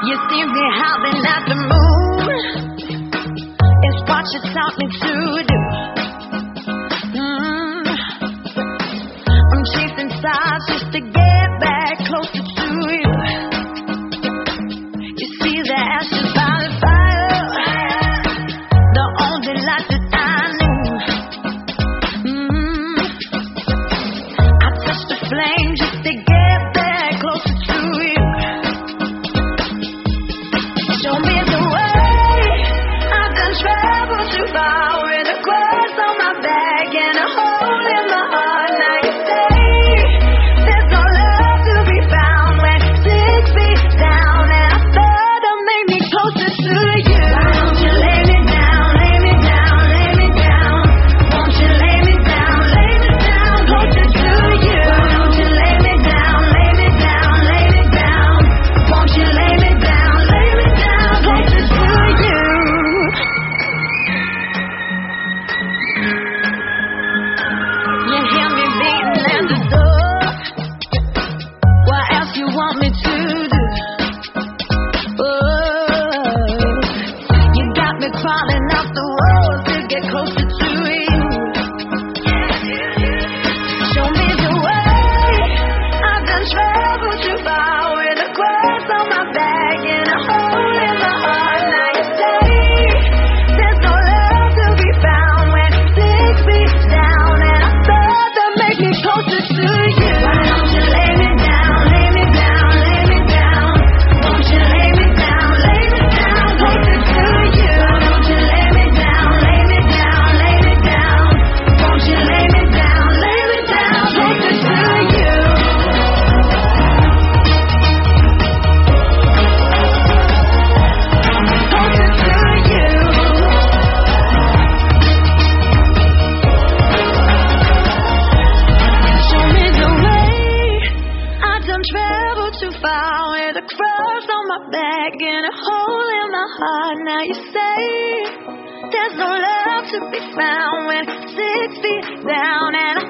You see me howling at the moon. It's what you taught me to do. I'm chasing stars just to get back closer to you. You see the ashes by the fire, the only light that I knew. I touched the flame just to get back closer to you. Show me the way. I've done traveled too far with a cross on my back and a hole in my heart. Now you say there's no love to be found when 6 feet down, and I thought to make me closer to you. Why don't you lay me down, lay me down, lay me down? Won't you lay me down closer to you? Why don't you lay me down, lay me down, lay me down? Won't you lay me down closer to you? You hear me beating at the door. What else you want me to do? Oh, you got me crawling up the walls to get closer to you. Show me the way. I've done traveled too far with a cross on my back and a hole in my heart. Now you say there's no love to be found when 6 feet down, and I thought that make me closer to you. Why don't you lay me down, lay me down, lay me down? Won't you lay me down closer to you? Why don't you lay me down, lay me down, lay me down? Won't you lay me down closer to you? Closer to you. Show me the way. I done traveled too far with a cross on my back and a hole in my heart. Now you say there's no love to be found when 6 feet down, and